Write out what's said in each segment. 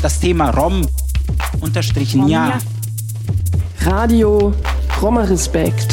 Das Thema Rom_ja. Radio Roma-Respekt.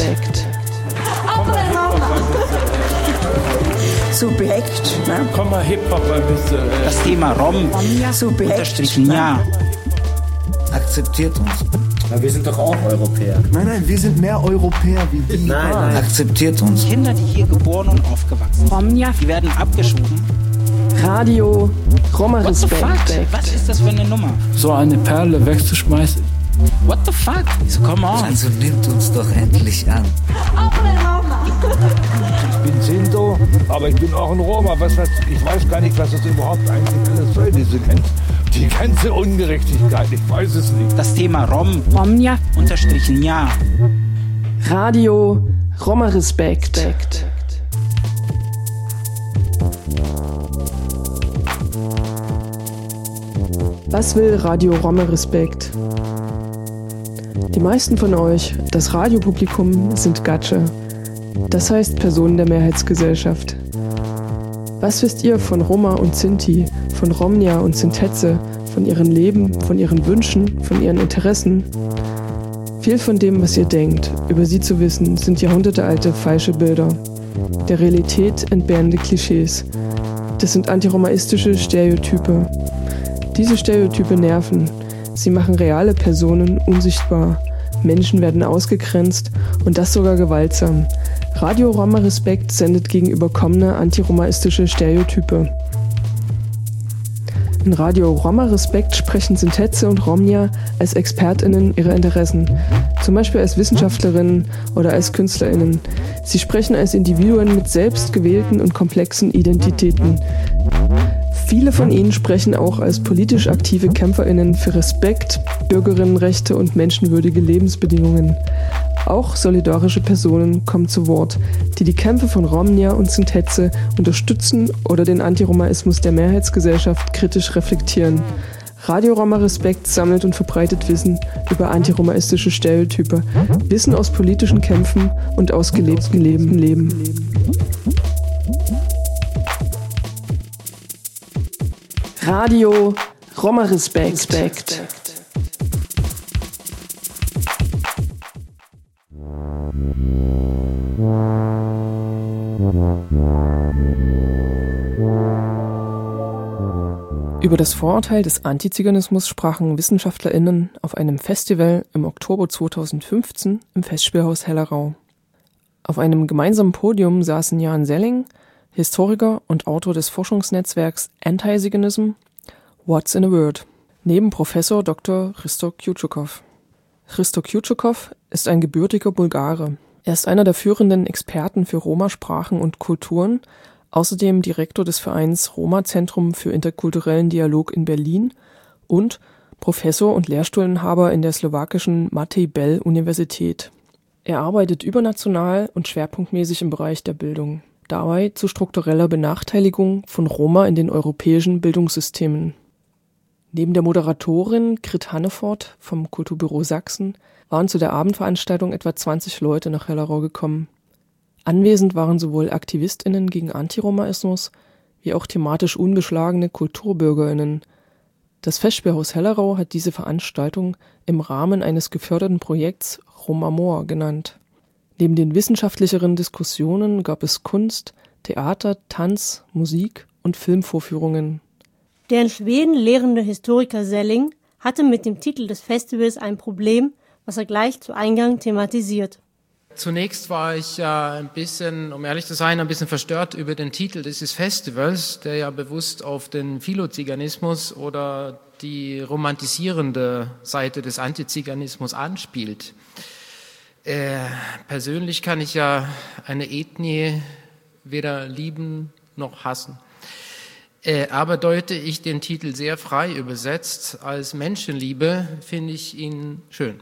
Subjekt, ne? Komm mal Hip-Hop ein bisschen. Das Thema Rom_ja. Akzeptiert uns. Na, wir sind doch auch Europäer. Nein, wir sind mehr Europäer wie die. Nein. Akzeptiert uns. Kinder, die hier geboren und aufgewachsen sind, die werden abgeschoben. Radio Roma-Respekt. Was ist das für eine Nummer? So eine Perle wegzuschmeißen. What the fuck? So, come on. Also nimmt uns doch endlich an. Ich bin Sinto, aber ich bin auch ein Roma. Ich weiß gar nicht, was das überhaupt eigentlich alles soll, die ganze Ungerechtigkeit. Ich weiß es nicht. Das Thema Rom_ja. Radio Roma-Respekt. Was will Radio Roma-Respekt? Die meisten von euch, das Radiopublikum, sind Gatsche. Das heißt Personen der Mehrheitsgesellschaft. Was wisst ihr von Roma und Sinti, von Romnia und Sintetze, von ihrem Leben, von ihren Wünschen, von ihren Interessen? Viel von dem, was ihr denkt, über sie zu wissen, sind jahrhundertealte falsche Bilder. Der Realität entbehrende Klischees. Das sind antiromaistische Stereotype. Diese Stereotype nerven. Sie machen reale Personen unsichtbar. Menschen werden ausgegrenzt und das sogar gewaltsam. Radio Roma-Respekt sendet gegen überkommene antiromaistische Stereotype. In Radio Roma-Respekt sprechen Sintetze und Romnia als ExpertInnen ihrer Interessen, zum Beispiel als WissenschaftlerInnen oder als KünstlerInnen. Sie sprechen als Individuen mit selbst gewählten und komplexen Identitäten. Viele von ihnen sprechen auch als politisch aktive KämpferInnen für Respekt, Bürgerinnenrechte und menschenwürdige Lebensbedingungen. Auch solidarische Personen kommen zu Wort, die die Kämpfe von Romnia und Sintetze unterstützen oder den Antiromaismus der Mehrheitsgesellschaft kritisch reflektieren. Radio Roma-Respekt sammelt und verbreitet Wissen über antiromaistische Stereotype, Wissen aus politischen Kämpfen und aus gelebtem Leben. Radio Roma-Respekt. Über das Vorurteil des Antiziganismus sprachen WissenschaftlerInnen auf einem Festival im Oktober 2015 im Festspielhaus Hellerau. Auf einem gemeinsamen Podium saßen Jan Selling, Historiker und Autor des Forschungsnetzwerks Anti-Ziganism, What's in a Word, neben Professor Dr. Hristo Kjučukov. Hristo Kjučukov ist ein gebürtiger Bulgare. Er ist einer der führenden Experten für Roma-Sprachen und Kulturen, außerdem Direktor des Vereins Roma-Zentrum für interkulturellen Dialog in Berlin und Professor und Lehrstuhlinhaber in der slowakischen Matej Bell-Universität. Er arbeitet übernational und schwerpunktmäßig im Bereich der Bildung, dabei zu struktureller Benachteiligung von Roma in den europäischen Bildungssystemen. Neben der Moderatorin Grit Hannefort vom Kulturbüro Sachsen waren zu der Abendveranstaltung etwa 20 Leute nach Hellerau gekommen. Anwesend waren sowohl AktivistInnen gegen Antiromaismus wie auch thematisch unbeschlagene KulturbürgerInnen. Das Festspielhaus Hellerau hat diese Veranstaltung im Rahmen eines geförderten Projekts Romamor genannt. Neben den wissenschaftlicheren Diskussionen gab es Kunst, Theater, Tanz, Musik und Filmvorführungen. Der in Schweden lehrende Historiker Selling hatte mit dem Titel des Festivals ein Problem, was er gleich zu Eingang thematisiert. Zunächst war ich ein bisschen, um ehrlich zu sein, ein bisschen verstört über den Titel dieses Festivals, der ja bewusst auf den Philoziganismus oder die romantisierende Seite des Antiziganismus anspielt. Persönlich kann ich ja eine Ethnie weder lieben noch hassen. Aber deute ich den Titel sehr frei übersetzt als Menschenliebe, finde ich ihn schön.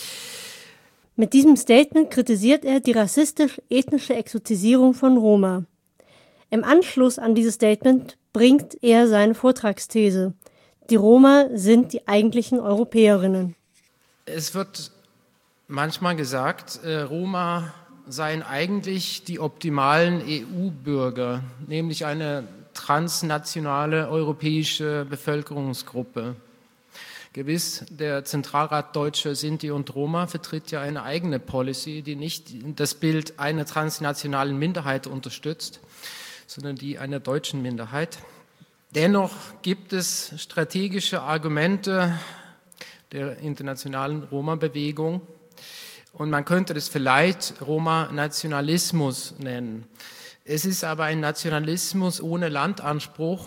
Mit diesem Statement kritisiert er die rassistisch-ethnische Exotisierung von Roma. Im Anschluss an dieses Statement bringt er seine Vortragsthese. Die Roma sind die eigentlichen Europäerinnen. Es wird manchmal gesagt, Roma seien eigentlich die optimalen EU-Bürger, nämlich eine transnationale europäische Bevölkerungsgruppe. Gewiss, der Zentralrat Deutscher Sinti und Roma vertritt ja eine eigene Policy, die nicht das Bild einer transnationalen Minderheit unterstützt, sondern die einer deutschen Minderheit. Dennoch gibt es strategische Argumente der internationalen Roma-Bewegung und man könnte das vielleicht Roma-Nationalismus nennen. Es ist aber ein Nationalismus ohne Landanspruch,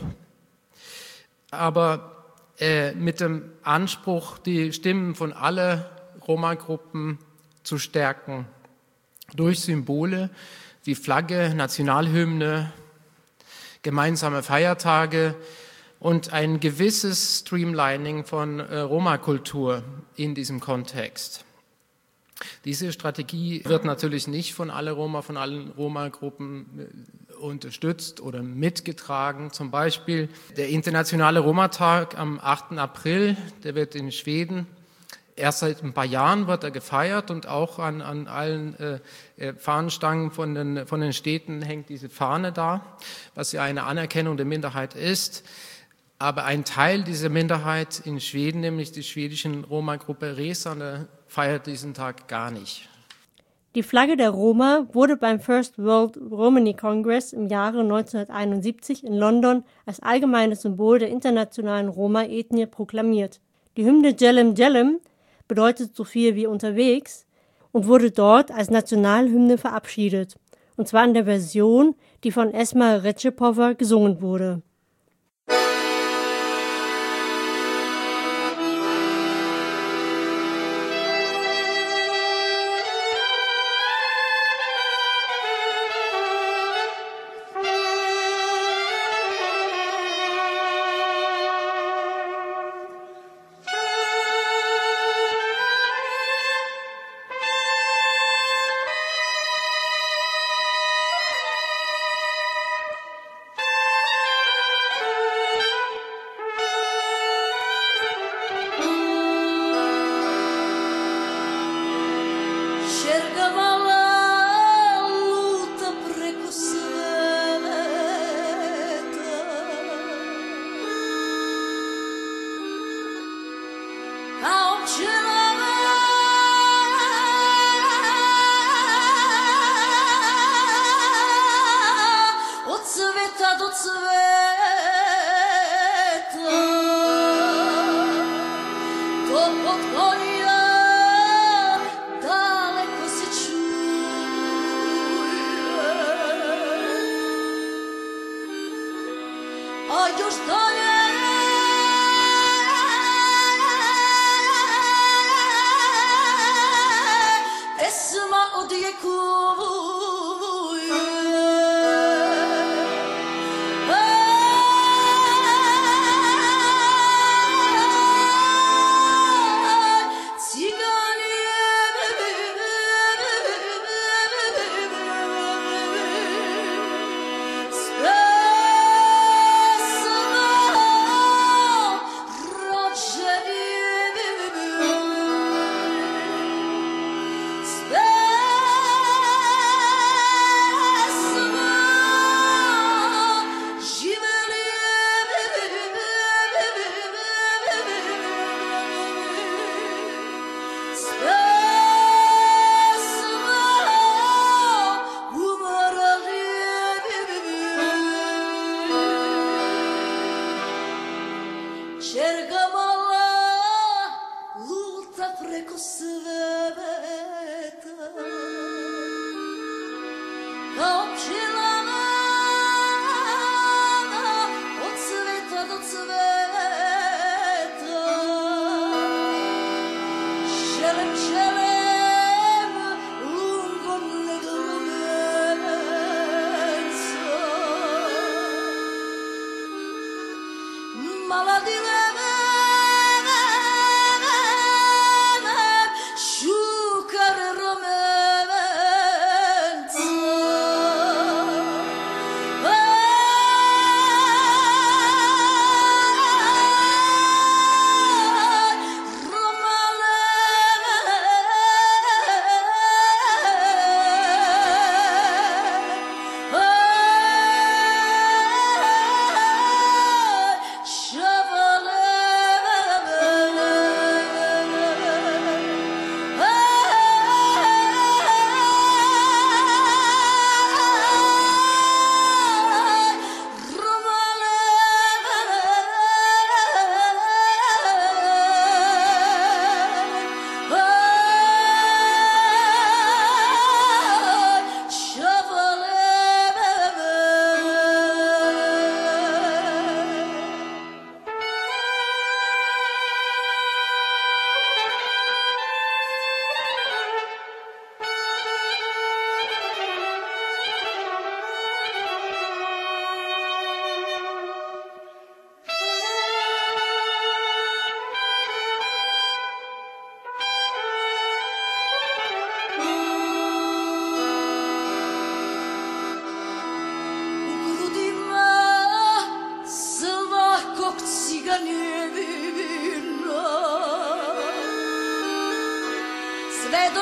aber mit dem Anspruch, die Stimmen von allen Roma-Gruppen zu stärken, durch Symbole wie Flagge, Nationalhymne, gemeinsame Feiertage und ein gewisses Streamlining von Roma-Kultur in diesem Kontext. Diese Strategie wird natürlich nicht von allen Roma-Gruppen unterstützt oder mitgetragen. Zum Beispiel der Internationale Roma-Tag am 8. April, der wird in Schweden, erst seit ein paar Jahren wird er gefeiert und auch an allen Fahnenstangen von den Städten hängt diese Fahne da, was ja eine Anerkennung der Minderheit ist. Aber ein Teil dieser Minderheit in Schweden, nämlich die schwedischen Roma-Gruppe Resande, feiert diesen Tag gar nicht. Die Flagge der Roma wurde beim First World Romani Congress im Jahre 1971 in London als allgemeines Symbol der internationalen Roma-Ethnie proklamiert. Die Hymne Jelem Jelem bedeutet so viel wie unterwegs und wurde dort als Nationalhymne verabschiedet, und zwar in der Version, die von Esma Rečepova gesungen wurde. Chevalet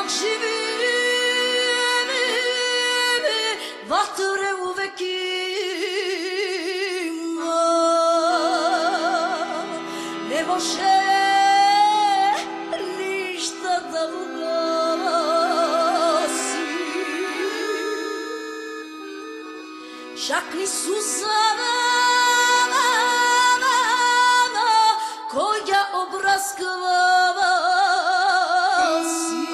Šakni suzama koja obraskava si.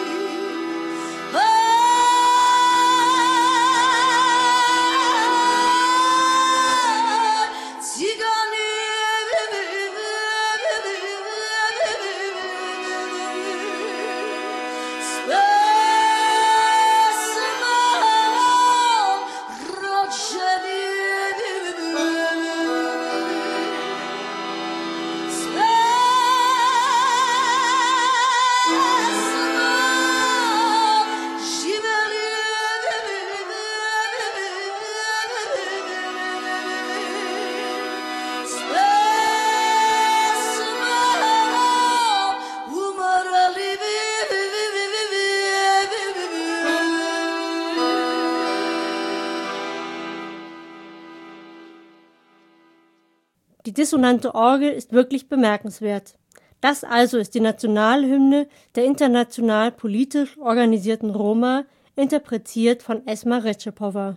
Cigani Die dissonante Orgel ist wirklich bemerkenswert. Das also ist die Nationalhymne der international politisch organisierten Roma, interpretiert von Esma Recepowa.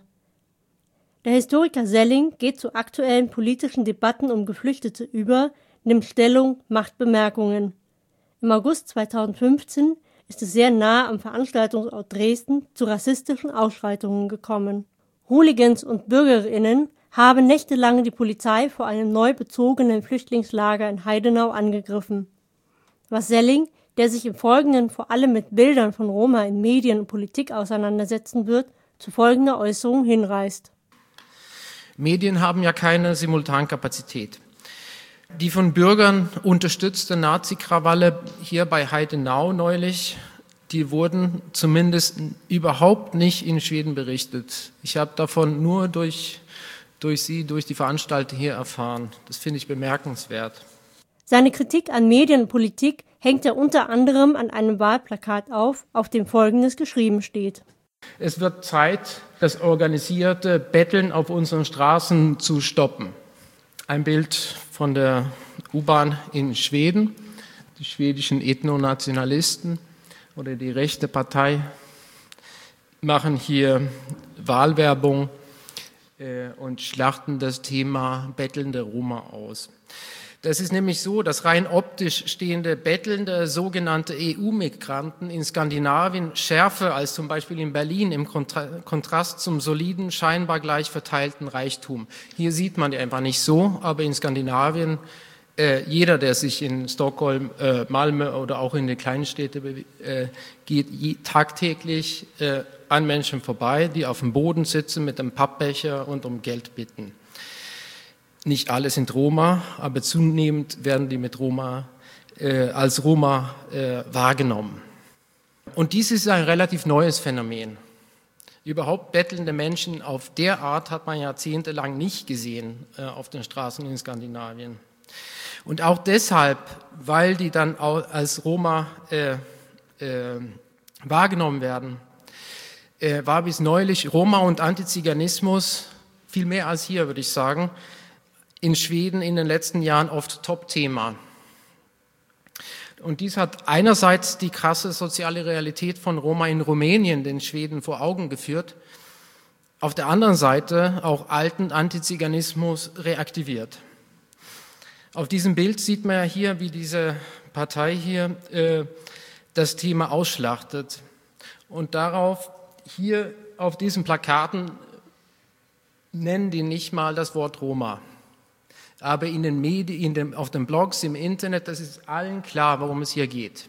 Der Historiker Selling geht zu aktuellen politischen Debatten um Geflüchtete über, nimmt Stellung, macht Bemerkungen. Im August 2015 ist es sehr nah am Veranstaltungsort Dresden zu rassistischen Ausschreitungen gekommen. Hooligans und BürgerInnen haben nächtelang die Polizei vor einem neu bezogenen Flüchtlingslager in Heidenau angegriffen. Was Selling, der sich im Folgenden vor allem mit Bildern von Roma in Medien und Politik auseinandersetzen wird, zu folgender Äußerung hinreißt. Medien haben ja keine Simultankapazität. Die von Bürgern unterstützte Nazi-Krawalle hier bei Heidenau neulich, die wurden zumindest überhaupt nicht in Schweden berichtet. Ich habe davon nur durch die Veranstalter hier erfahren. Das finde ich bemerkenswert. Seine Kritik an Medien und Politik hängt er unter anderem an einem Wahlplakat auf dem Folgendes geschrieben steht. Es wird Zeit, das organisierte Betteln auf unseren Straßen zu stoppen. Ein Bild von der U-Bahn in Schweden. Die schwedischen Ethnonationalisten oder die rechte Partei machen hier Wahlwerbung und schlachten das Thema bettelnde Roma aus. Das ist nämlich so, dass rein optisch stehende bettelnde sogenannte EU-Migranten in Skandinavien schärfer als zum Beispiel in Berlin im Kontrast zum soliden, scheinbar gleich verteilten Reichtum. Hier sieht man die einfach nicht so, aber in Skandinavien, jeder, der sich in Stockholm, Malmö oder auch in den kleinen Städten geht tagtäglich an Menschen vorbei, die auf dem Boden sitzen mit einem Pappbecher und um Geld bitten. Nicht alle sind Roma, aber zunehmend werden die als Roma wahrgenommen. Und dies ist ein relativ neues Phänomen. Überhaupt bettelnde Menschen auf der Art hat man jahrzehntelang nicht gesehen auf den Straßen in Skandinavien. Und auch deshalb, weil die dann auch als Roma wahrgenommen werden, war bis neulich Roma und Antiziganismus, viel mehr als hier, würde ich sagen, in Schweden in den letzten Jahren oft Top-Thema. Und dies hat einerseits die krasse soziale Realität von Roma in Rumänien den Schweden vor Augen geführt, auf der anderen Seite auch alten Antiziganismus reaktiviert. Auf diesem Bild sieht man ja hier, wie diese Partei hier das Thema ausschlachtet. Und darauf, hier auf diesen Plakaten, nennen die nicht mal das Wort Roma. Aber in den Medien, auf den Blogs, im Internet, das ist allen klar, worum es hier geht.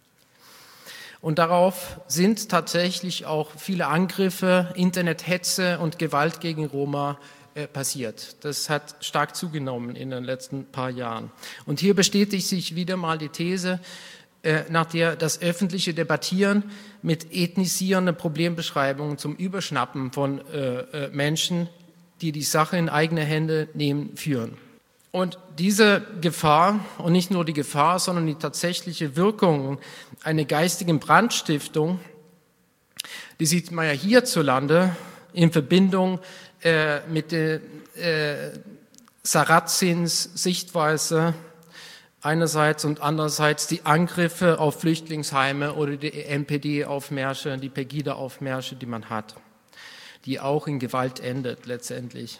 Und darauf sind tatsächlich auch viele Angriffe, Internethetze und Gewalt gegen Roma passiert. Das hat stark zugenommen in den letzten paar Jahren. Und hier bestätigt sich wieder mal die These, nach der das öffentliche Debattieren mit ethnisierenden Problembeschreibungen zum Überschnappen von Menschen, die die Sache in eigene Hände nehmen, führen. Und diese Gefahr, und nicht nur die Gefahr, sondern die tatsächliche Wirkung einer geistigen Brandstiftung, die sieht man ja hierzulande in Verbindung mit der Sarazins Sichtweise einerseits und andererseits die Angriffe auf Flüchtlingsheime oder die NPD-Aufmärsche, die Pegida-Aufmärsche, die man hat, die auch in Gewalt endet letztendlich.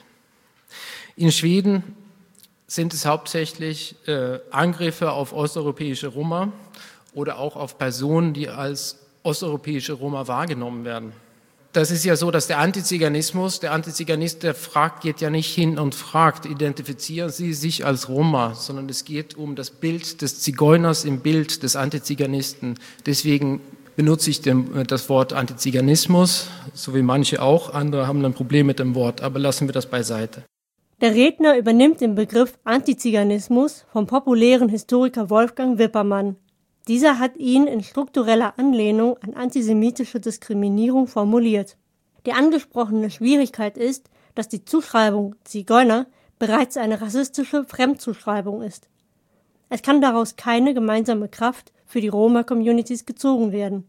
In Schweden sind es hauptsächlich Angriffe auf osteuropäische Roma oder auch auf Personen, die als osteuropäische Roma wahrgenommen werden. Das ist ja so, dass der Antiziganist, der fragt, geht ja nicht hin und fragt, identifizieren Sie sich als Roma, sondern es geht um das Bild des Zigeuners im Bild des Antiziganisten. Deswegen benutze ich das Wort Antiziganismus, so wie manche auch. Andere haben ein Problem mit dem Wort, aber lassen wir das beiseite. Der Redner übernimmt den Begriff Antiziganismus vom populären Historiker Wolfgang Wippermann. Dieser hat ihn in struktureller Anlehnung an antisemitische Diskriminierung formuliert. Die angesprochene Schwierigkeit ist, dass die Zuschreibung Zigeuner bereits eine rassistische Fremdzuschreibung ist. Es kann daraus keine gemeinsame Kraft für die Roma-Communities gezogen werden.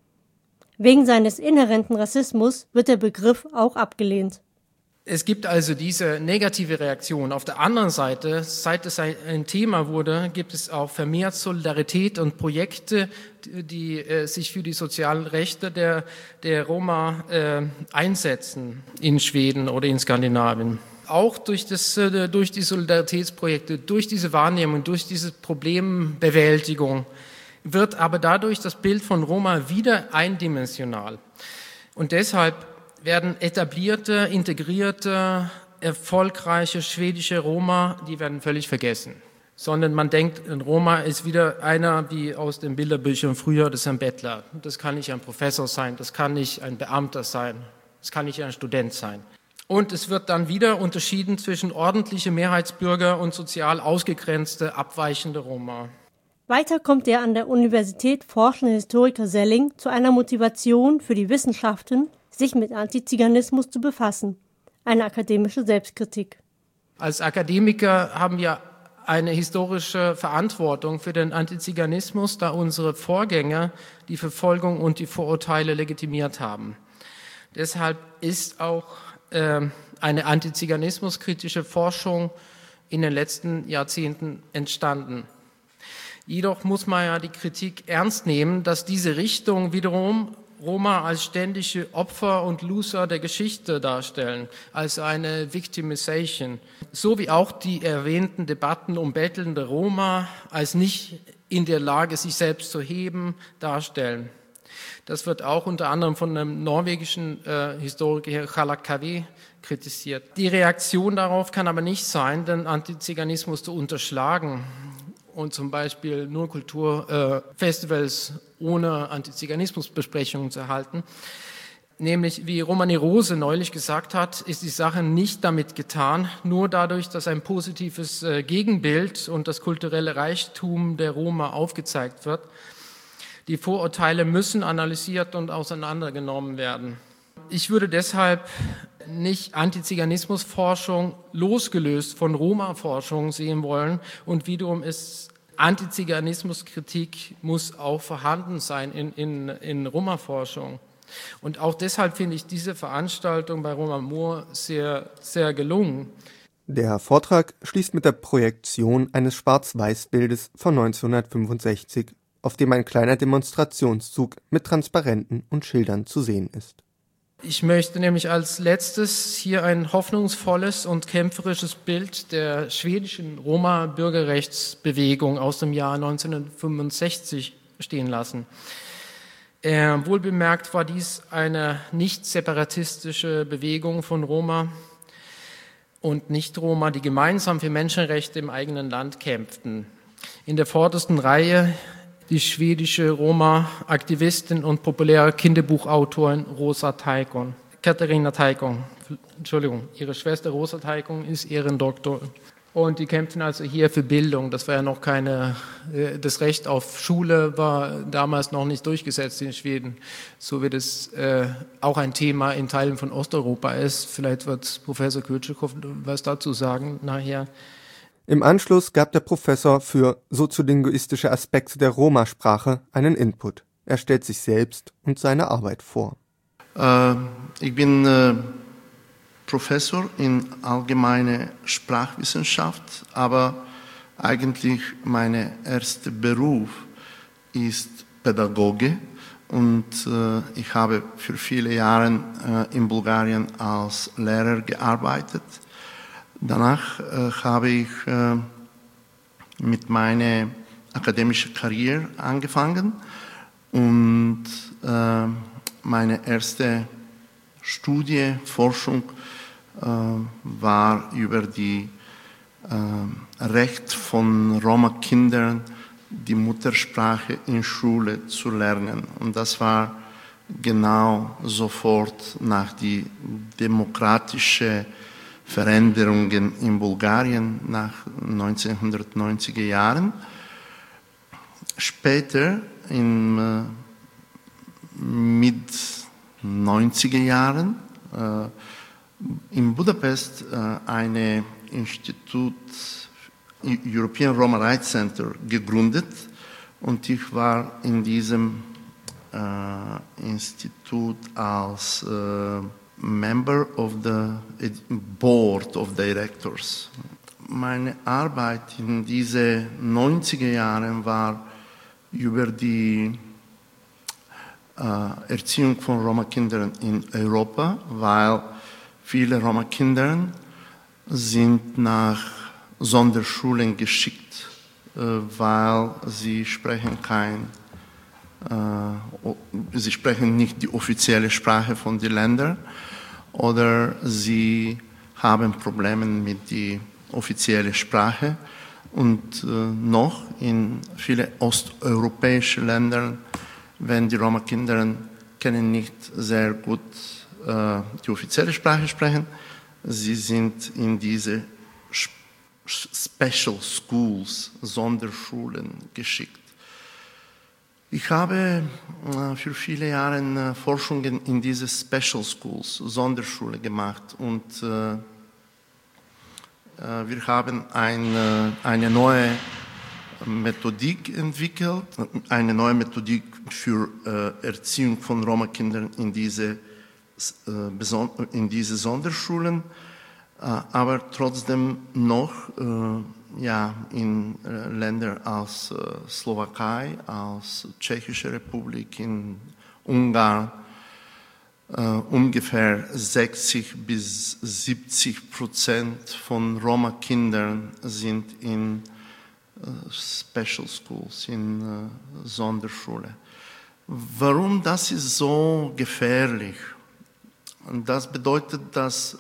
Wegen seines inhärenten Rassismus wird der Begriff auch abgelehnt. Es gibt also diese negative Reaktion. Auf der anderen Seite, seit es ein Thema wurde, gibt es auch vermehrt Solidarität und Projekte, die sich für die sozialen Rechte der Roma einsetzen in Schweden oder in Skandinavien. Auch durch die Solidaritätsprojekte, durch diese Wahrnehmung, durch diese Problembewältigung wird aber dadurch das Bild von Roma wieder eindimensional. Und deshalb werden etablierte, integrierte, erfolgreiche schwedische Roma, die werden völlig vergessen. Sondern man denkt, ein Roma ist wieder einer wie aus den Bilderbüchern früher, das ist ein Bettler. Das kann nicht ein Professor sein, das kann nicht ein Beamter sein, das kann nicht ein Student sein. Und es wird dann wieder unterschieden zwischen ordentliche Mehrheitsbürger und sozial ausgegrenzte, abweichende Roma. Weiter kommt der an der Universität forschende Historiker Selling zu einer Motivation für die Wissenschaften, sich mit Antiziganismus zu befassen. Eine akademische Selbstkritik. Als Akademiker haben wir eine historische Verantwortung für den Antiziganismus, da unsere Vorgänger die Verfolgung und die Vorurteile legitimiert haben. Deshalb ist auch eine antiziganismuskritische Forschung in den letzten Jahrzehnten entstanden. Jedoch muss man ja die Kritik ernst nehmen, dass diese Richtung wiederum Roma als ständige Opfer und Loser der Geschichte darstellen, als eine Victimization, so wie auch die erwähnten Debatten um bettelnde Roma als nicht in der Lage, sich selbst zu heben, darstellen. Das wird auch unter anderem von einem norwegischen Historiker Hallak Kaveh kritisiert. Die Reaktion darauf kann aber nicht sein, den Antiziganismus zu unterschlagen und zum Beispiel nur Kulturfestivals ohne Antiziganismusbesprechungen zu halten. Nämlich, wie Romani Rose neulich gesagt hat, ist die Sache nicht damit getan, nur dadurch, dass ein positives Gegenbild und das kulturelle Reichtum der Roma aufgezeigt wird. Die Vorurteile müssen analysiert und auseinandergenommen werden. Ich würde deshalb nicht Antiziganismusforschung losgelöst von Roma-Forschung sehen wollen und wiederum ist Antiziganismuskritik muss auch vorhanden sein in Roma-Forschung. Und auch deshalb finde ich diese Veranstaltung bei Roma Mur sehr, sehr gelungen. Der Vortrag schließt mit der Projektion eines Schwarz-Weiß-Bildes von 1965, auf dem ein kleiner Demonstrationszug mit Transparenten und Schildern zu sehen ist. Ich möchte nämlich als letztes hier ein hoffnungsvolles und kämpferisches Bild der schwedischen Roma-Bürgerrechtsbewegung aus dem Jahr 1965 stehen lassen. Wohlbemerkt war dies eine nicht separatistische Bewegung von Roma und Nicht-Roma, die gemeinsam für Menschenrechte im eigenen Land kämpften. In der vordersten Reihe die schwedische Roma-Aktivistin und populäre Kinderbuchautorin Katarina Taikon. Ihre Schwester Rosa Taikon ist Ehrendoktor. Und die kämpfen also hier für Bildung. Das war ja noch das Recht auf Schule war damals noch nicht durchgesetzt in Schweden, so wie das auch ein Thema in Teilen von Osteuropa ist. Vielleicht wird Professor Kürtschikow was dazu sagen nachher. Im Anschluss gab der Professor für soziolinguistische Aspekte der Roma-Sprache einen Input. Er stellt sich selbst und seine Arbeit vor. Ich bin Professor in allgemeine Sprachwissenschaft, aber eigentlich mein erster Beruf ist Pädagoge und ich habe für viele Jahre in Bulgarien als Lehrer gearbeitet. Danach habe ich mit meiner akademischen Karriere angefangen und meine erste Studie, Forschung war über die Recht von Roma-Kindern, die Muttersprache in Schule zu lernen. Und das war genau sofort nach die demokratischen Veränderungen in Bulgarien nach 1990er Jahren. Später, in Mit-90er Jahren, in Budapest ein Institut, European Roma Rights Center, gegründet und ich war in diesem Institut als Member of the Board of Directors. Meine Arbeit in diesen 90er Jahren war über die Erziehung von Roma-Kindern in Europa, weil viele Roma-Kinder sind nach Sonderschulen geschickt, weil sie sprechen nicht die offizielle Sprache von den Ländern oder sie haben Probleme mit der offiziellen Sprache. Und noch in vielen osteuropäischen Ländern, wenn die Roma-Kinder können nicht sehr gut die offizielle Sprache sprechen, sie sind in diese Special Schools, Sonderschulen geschickt. Ich habe für viele Jahre Forschungen in diese Special Schools, Sonderschule gemacht und wir haben eine neue Methodik entwickelt, eine neue Methodik für Erziehung von Roma-Kindern in diese Sonderschulen, aber trotzdem noch in Ländern als Slowakei, als Tschechische Republik, in Ungarn, ungefähr 60-70% von Roma-Kindern sind in Special Schools, in Sonderschule. Warum das ist so gefährlich? Was bedeutet das?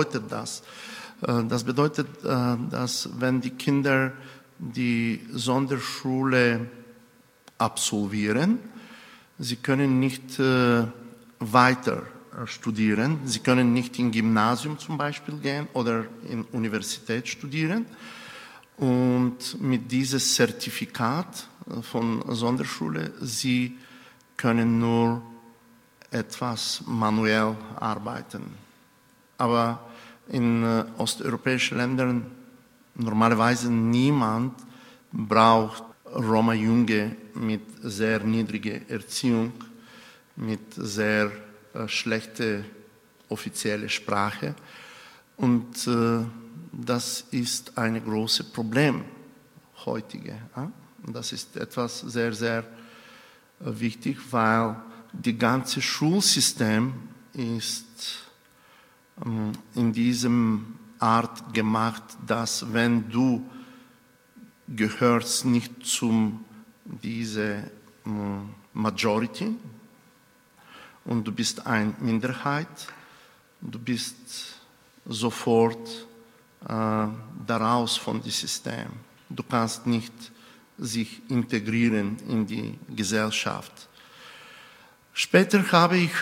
Das bedeutet, dass wenn die Kinder die Sonderschule absolvieren, sie können nicht weiter studieren, sie können nicht in Gymnasium zum Beispiel gehen oder in Universität studieren. Und mit diesem Zertifikat von Sonderschule, sie können nur etwas manuell arbeiten. Aber in osteuropäischen Ländern normalerweise niemand braucht Roma-Junge mit sehr niedriger Erziehung, mit sehr schlechter offizieller Sprache. Und das ist ein großes Problem heutige. Das ist etwas sehr, sehr wichtig, weil das ganze Schulsystem ist in diesem Art gemacht, dass wenn du gehörst nicht zum diese Majority und du bist eine Minderheit, du bist sofort daraus von dem System. Du kannst nicht sich integrieren in die Gesellschaft. Später habe ich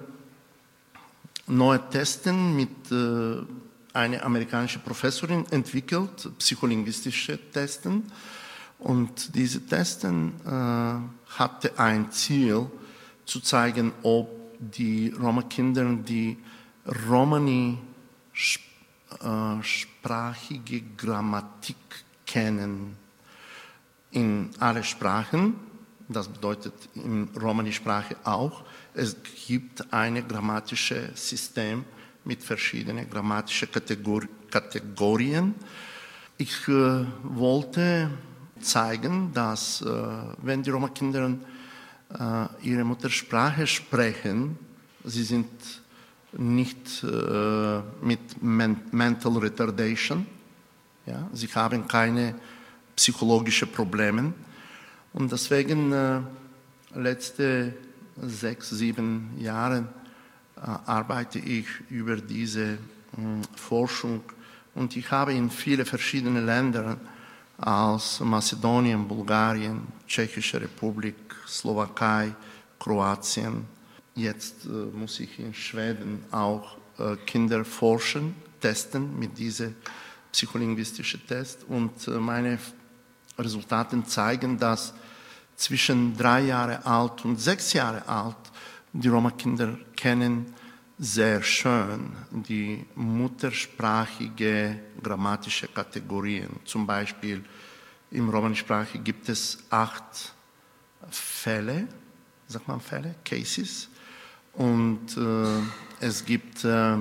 neue Testen mit einer amerikanischen Professorin entwickelt, psycholinguistische Testen. Und diese Testen hatte ein Ziel, zu zeigen, ob die Roma-Kinder, die Romani sprachige Grammatik kennen in alle Sprachen. Das bedeutet in Romani-Sprache auch. Es gibt ein grammatisches System mit verschiedenen grammatischen Kategorien. Ich wollte zeigen, dass wenn die Roma-Kinder ihre Muttersprache sprechen, sie sind nicht mit Mental Retardation, ja? Sie haben keine psychologischen Probleme. Und deswegen letzte 6-7 Jahre arbeite ich über diese Forschung und ich habe in viele verschiedene Länder aus Mazedonien, Bulgarien, Tschechische Republik, Slowakei, Kroatien. Jetzt muss ich in Schweden auch Kinder forschen, testen mit diesem psycholinguistischen Test und meine Resultate zeigen, dass zwischen 3 Jahre alt und 6 Jahre alt die Roma-Kinder kennen sehr schön die muttersprachige grammatische Kategorien. Zum Beispiel im Romani-Sprache gibt es 8 Fälle, sagt man Fälle, Cases, und es gibt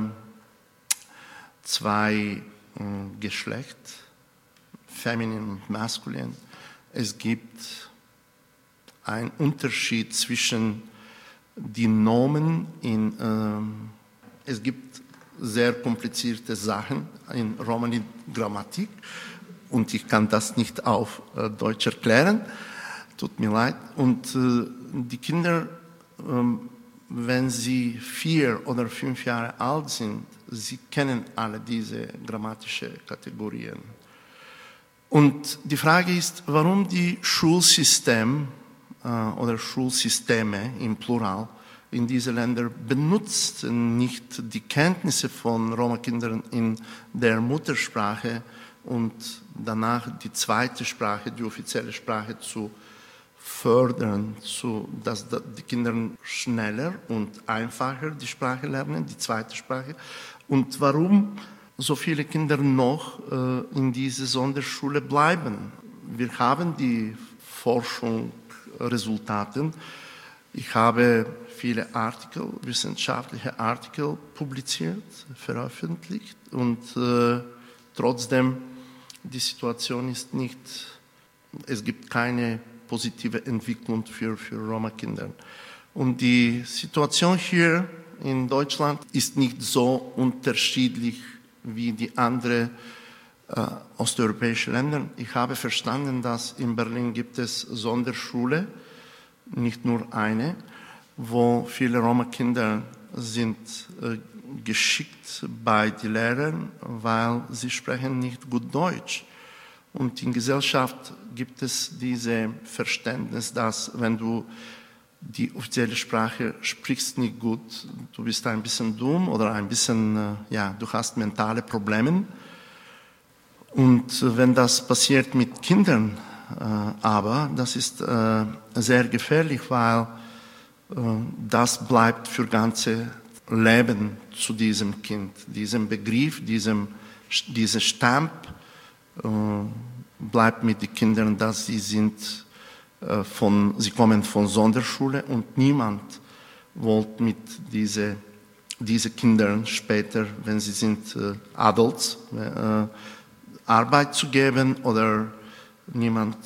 2 Geschlecht, feminin und maskulin. Es gibt einen Unterschied zwischen die Nomen es gibt sehr komplizierte Sachen in Romani-Grammatik und ich kann das nicht auf Deutsch erklären, tut mir leid. Und die Kinder, wenn sie 4 oder 5 Jahre alt sind, sie kennen alle diese grammatischen Kategorien. Und die Frage ist, warum die Schulsysteme im Plural in diesen Ländern benutzen nicht die Kenntnisse von Roma-Kindern in der Muttersprache und danach die zweite Sprache, die offizielle Sprache zu fördern, dass die Kinder schneller und einfacher die Sprache lernen, die zweite Sprache. Und warum so viele Kinder noch in dieser Sonderschule bleiben? Wir haben die Forschungsresultate. Ich habe viele Artikel, wissenschaftliche Artikel publiziert, veröffentlicht und trotzdem die Situation ist nicht, es gibt keine positive Entwicklung für Roma-Kinder. Und die Situation hier in Deutschland ist nicht so unterschiedlich wie die anderen osteuropäischen Länder. Ich habe verstanden, dass in Berlin gibt es Sonderschule, nicht nur eine, wo viele Roma-Kinder sind geschickt bei den Lehrern, weil sie sprechen nicht gut Deutsch. Und in Gesellschaft gibt es dieses Verständnis, dass wenn du die offizielle Sprache sprichst nicht gut, du bist ein bisschen dumm oder ein bisschen, du hast mentale Probleme. Und wenn das passiert mit Kindern, aber das ist sehr gefährlich, weil das bleibt für ganze Leben zu diesem Kind. Diesem Begriff, dieser Stamp bleibt mit den Kindern, dass sie kommen von Sonderschule und niemand wollte mit diesen Kindern später, wenn sie sind Adults, Arbeit zu geben oder niemand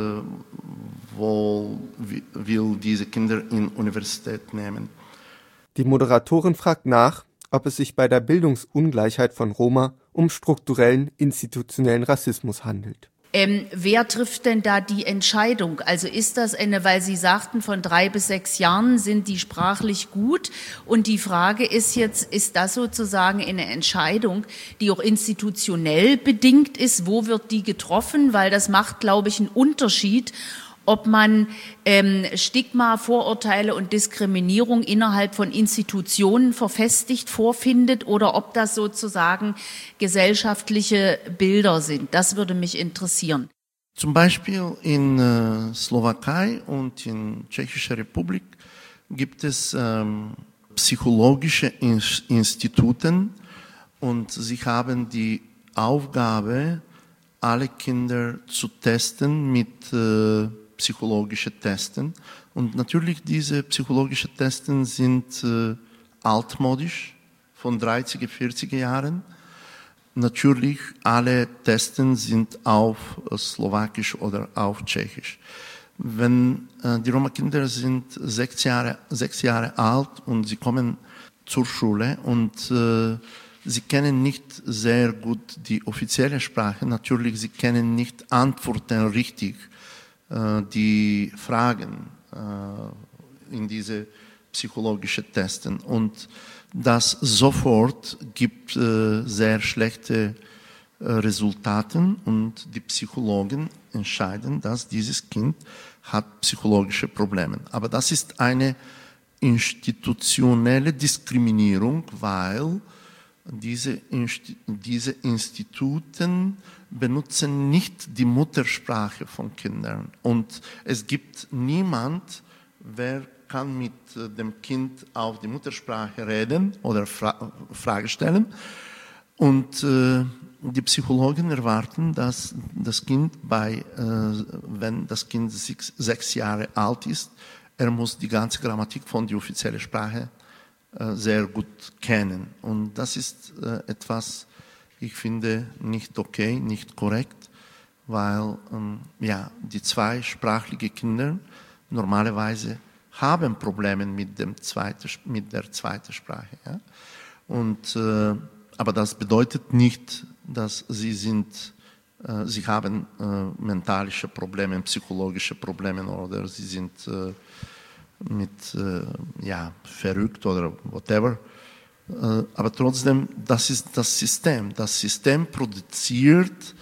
will diese Kinder in die Universität nehmen. Die Moderatorin fragt nach, ob es sich bei der Bildungsungleichheit von Roma um strukturellen, institutionellen Rassismus handelt. Wer trifft denn da die Entscheidung? Also ist das weil Sie sagten, von 3 bis 6 Jahren sind die sprachlich gut und die Frage ist jetzt, ist das sozusagen eine Entscheidung, die auch institutionell bedingt ist? Wo wird die getroffen? Weil das macht, glaube ich, einen Unterschied, ob man Stigma, Vorurteile und Diskriminierung innerhalb von Institutionen verfestigt vorfindet oder ob das sozusagen gesellschaftliche Bilder sind. Das würde mich interessieren. Zum Beispiel in Slowakei und in Tschechischer Republik gibt es psychologische Institute und sie haben die Aufgabe, alle Kinder zu testen mit psychologischen Testen. Und natürlich diese psychologischen Testen sind altmodisch, von 30er, 40er Jahren. Natürlich, alle Testen sind auf Slowakisch oder auf Tschechisch. Wenn die Roma-Kinder sind 6 Jahre alt und sie kommen zur Schule und sie kennen nicht sehr gut die offizielle Sprache. Natürlich, sie kennen nicht Antworten richtig, die Fragen in diese psychologischen Testen. Und das sofort gibt sehr schlechte Resultate und die Psychologen entscheiden, dass dieses Kind hat psychologische Probleme. Aber das ist eine institutionelle Diskriminierung, weil diese Instituten benutzen nicht die Muttersprache von Kindern. Und es gibt niemand, wer kann mit dem Kind auf die Muttersprache reden oder Fragen stellen. Und die Psychologen erwarten, dass das Kind wenn das Kind 6 Jahre alt ist, er muss die ganze Grammatik von der offiziellen Sprache sehr gut kennen. Und das ist etwas, ich finde, nicht okay, nicht korrekt, weil die zweisprachige Kinder normalerweise haben Probleme mit der zweiten Sprache. Ja? Und, aber das bedeutet nicht, dass sie haben mentalische Probleme, psychologische Probleme oder sie sind verrückt oder whatever. Aber trotzdem, das ist das System. Das System produziert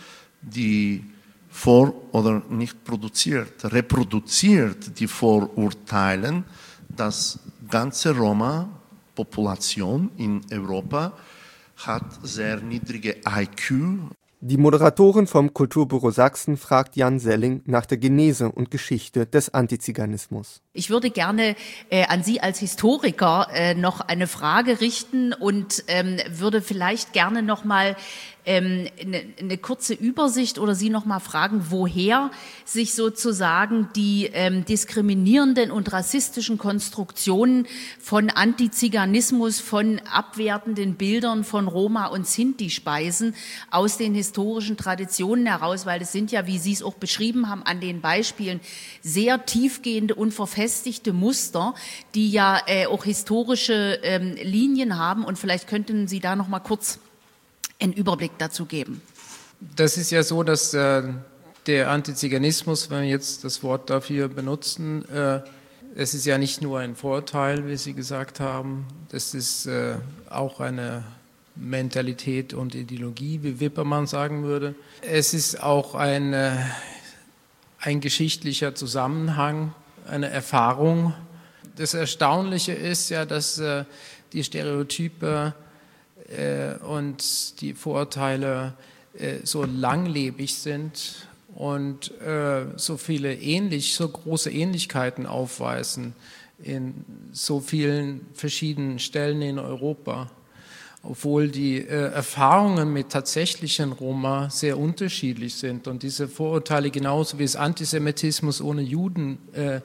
reproduziert die Vorurteile, dass ganze Roma-Population in Europa hat sehr niedrige IQ. Die Moderatorin vom Kulturbüro Sachsen fragt Jan Selling nach der Genese und Geschichte des Antiziganismus. Ich würde gerne an Sie als Historiker noch eine Frage richten und würde vielleicht gerne noch mal eine kurze Übersicht oder Sie noch mal fragen, woher sich sozusagen die diskriminierenden und rassistischen Konstruktionen von Antiziganismus, von abwertenden Bildern von Roma und Sinti speisen aus den historischen Traditionen heraus, weil es sind ja, wie Sie es auch beschrieben haben, an den Beispielen sehr tiefgehende und verfestigte Muster, die ja auch historische Linien haben. Und vielleicht könnten Sie da noch mal kurz einen Überblick dazu geben. Das ist ja so, dass der Antiziganismus, wenn wir jetzt das Wort dafür benutzen, es ist ja nicht nur ein Vorurteil, wie Sie gesagt haben, das ist auch eine Mentalität und Ideologie, wie Wippermann sagen würde. Es ist auch ein geschichtlicher Zusammenhang, eine Erfahrung. Das Erstaunliche ist ja, dass die Stereotype und die Vorurteile so langlebig sind und so große Ähnlichkeiten aufweisen in so vielen verschiedenen Stellen in Europa, obwohl die Erfahrungen mit tatsächlichen Roma sehr unterschiedlich sind und diese Vorurteile genauso wie es Antisemitismus ohne Juden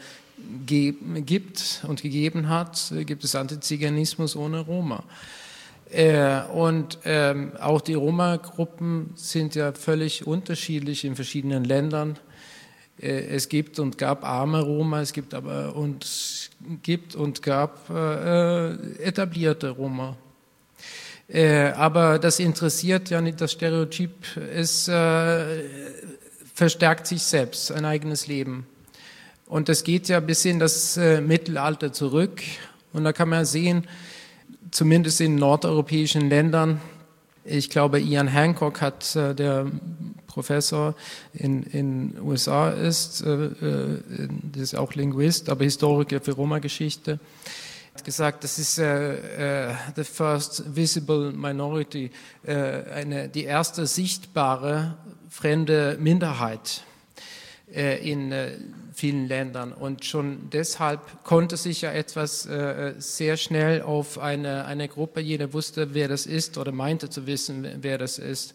gibt und gegeben hat, gibt es Antiziganismus ohne Roma. Und auch die Roma-Gruppen sind ja völlig unterschiedlich in verschiedenen Ländern. Es gibt und gab arme Roma, es gibt und gab etablierte Roma. Aber das interessiert ja nicht das Stereotyp, es verstärkt sich selbst, ein eigenes Leben. Und das geht ja bis in das Mittelalter zurück. Und da kann man sehen, zumindest in nordeuropäischen Ländern, ich glaube, Ian Hancock hat, der Professor in USA ist, das ist auch Linguist, aber Historiker für Roma-Geschichte, hat gesagt, das ist the first visible minority, die erste sichtbare fremde Minderheit. in vielen Ländern. Und schon deshalb konnte sich ja etwas sehr schnell auf eine Gruppe, jeder wusste, wer das ist oder meinte zu wissen, wer das ist.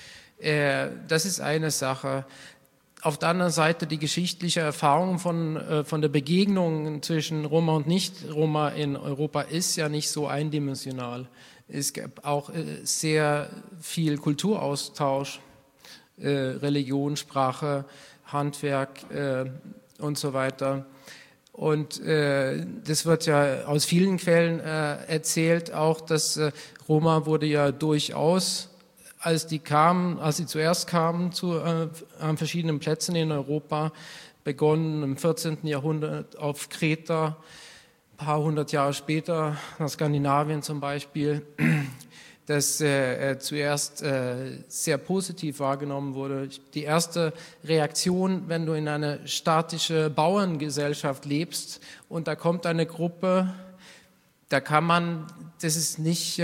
Das ist eine Sache. Auf der anderen Seite die geschichtliche Erfahrung von der Begegnung zwischen Roma und Nicht-Roma in Europa ist ja nicht so eindimensional. Es gab auch sehr viel Kulturaustausch, Religion, Sprache, Handwerk und so weiter. Und das wird ja aus vielen Quellen erzählt, auch dass Roma wurde ja durchaus, als sie zuerst kamen an verschiedenen Plätzen in Europa, begonnen im 14. Jahrhundert auf Kreta, ein paar hundert Jahre später nach Skandinavien zum Beispiel, das zuerst sehr positiv wahrgenommen wurde. Die erste Reaktion, wenn du in einer statische Bauerngesellschaft lebst und da kommt eine Gruppe, da kann man, das ist nicht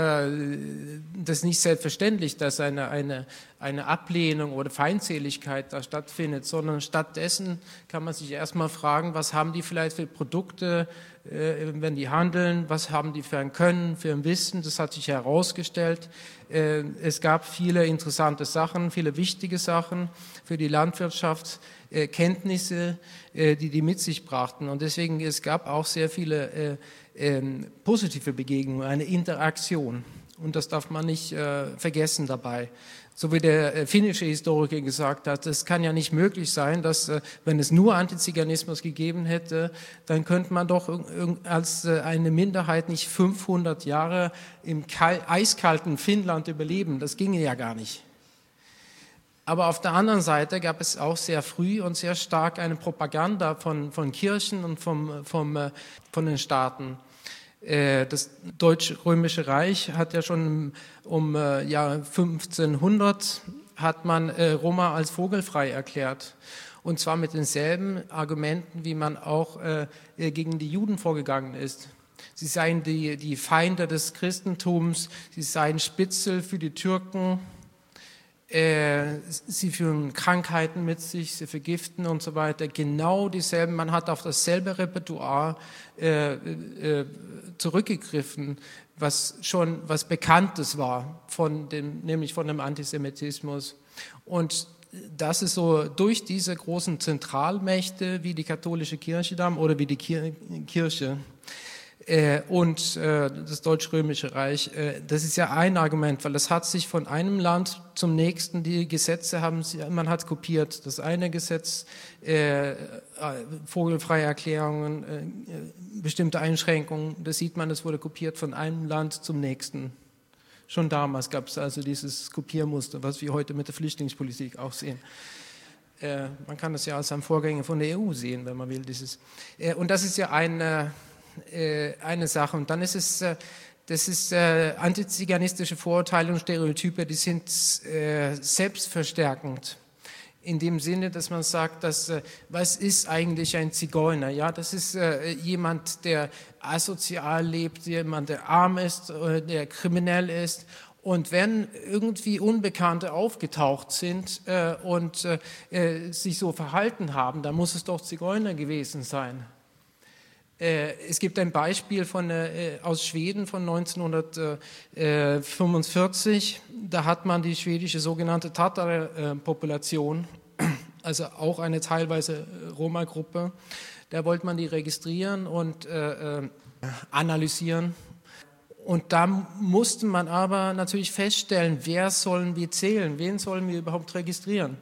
selbstverständlich, dass eine Ablehnung oder Feindseligkeit da stattfindet, sondern stattdessen kann man sich erstmal fragen, was haben die vielleicht für Produkte, wenn die handeln, was haben die für ein Können, für ein Wissen, das hat sich herausgestellt. Es gab viele interessante Sachen, viele wichtige Sachen für die Landwirtschaft, Kenntnisse, die mit sich brachten. Und deswegen, es gab auch sehr viele positive Begegnungen, eine Interaktion. Und das darf man nicht vergessen dabei. So wie der finnische Historiker gesagt hat, es kann ja nicht möglich sein, dass, wenn es nur Antiziganismus gegeben hätte, dann könnte man doch als eine Minderheit nicht 500 Jahre im eiskalten Finnland überleben. Das ginge ja gar nicht. Aber auf der anderen Seite gab es auch sehr früh und sehr stark eine Propaganda von Kirchen und von den Staaten. Das Deutsch-Römische Reich hat ja schon um Jahr 1500 hat man Roma als vogelfrei erklärt. Und zwar mit denselben Argumenten, wie man auch gegen die Juden vorgegangen ist. Sie seien die Feinde des Christentums, sie seien Spitzel für die Türken, sie führen Krankheiten mit sich, sie vergiften und so weiter. Genau dieselben, man hat auf dasselbe Repertoire zurückgegriffen, was Bekanntes war, nämlich von dem Antisemitismus. Und das ist so durch diese großen Zentralmächte wie die katholische Kirche oder wie die Kirche und das Deutsch-Römische Reich, das ist ja ein Argument, weil das hat sich von einem Land zum nächsten, die Gesetze man hat kopiert. Das eine Gesetz, vogelfreie Erklärungen, bestimmte Einschränkungen, das sieht man, das wurde kopiert von einem Land zum nächsten. Schon damals gab es also dieses Kopiermuster, was wir heute mit der Flüchtlingspolitik auch sehen. Man kann das ja als ein Vorgänger von der EU sehen, wenn man will. Und das ist ja eine Sache. Und dann ist es, antiziganistische Vorurteile und Stereotype, die sind selbstverstärkend. In dem Sinne, dass man sagt, was ist eigentlich ein Zigeuner? Ja, das ist jemand, der asozial lebt, jemand, der arm ist, der kriminell ist. Und wenn irgendwie Unbekannte aufgetaucht sind und sich so verhalten haben, dann muss es doch Zigeuner gewesen sein. Es gibt ein Beispiel aus Schweden von 1945. Da hat man die schwedische sogenannte Tatar-Population, also auch eine teilweise Roma-Gruppe. Da wollte man die registrieren und analysieren. Und da musste man aber natürlich feststellen, wer sollen wir zählen, wen sollen wir überhaupt registrieren.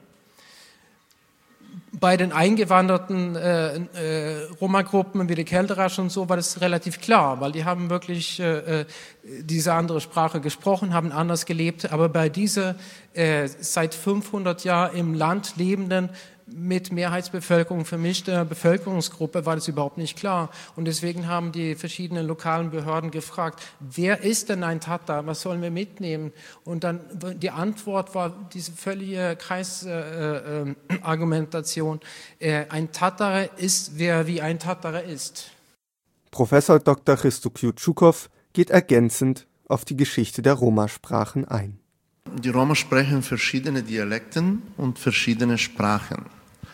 Bei den eingewanderten Roma-Gruppen wie die Kelterasch und so war das relativ klar, weil die haben wirklich diese andere Sprache gesprochen, haben anders gelebt. Aber bei dieser seit 500 Jahren im Land lebenden, mit Mehrheitsbevölkerung vermischter Bevölkerungsgruppe war das überhaupt nicht klar. Und deswegen haben die verschiedenen lokalen Behörden gefragt, wer ist denn ein Tatar, was sollen wir mitnehmen? Und dann die Antwort war diese völlige Kreisargumentation. Ein Tatar ist, wer wie ein Tatar ist. Professor Dr. Hristo Kjučukov geht ergänzend auf die Geschichte der Roma-Sprachen ein. Die Roma sprechen verschiedene Dialekten und verschiedene Sprachen.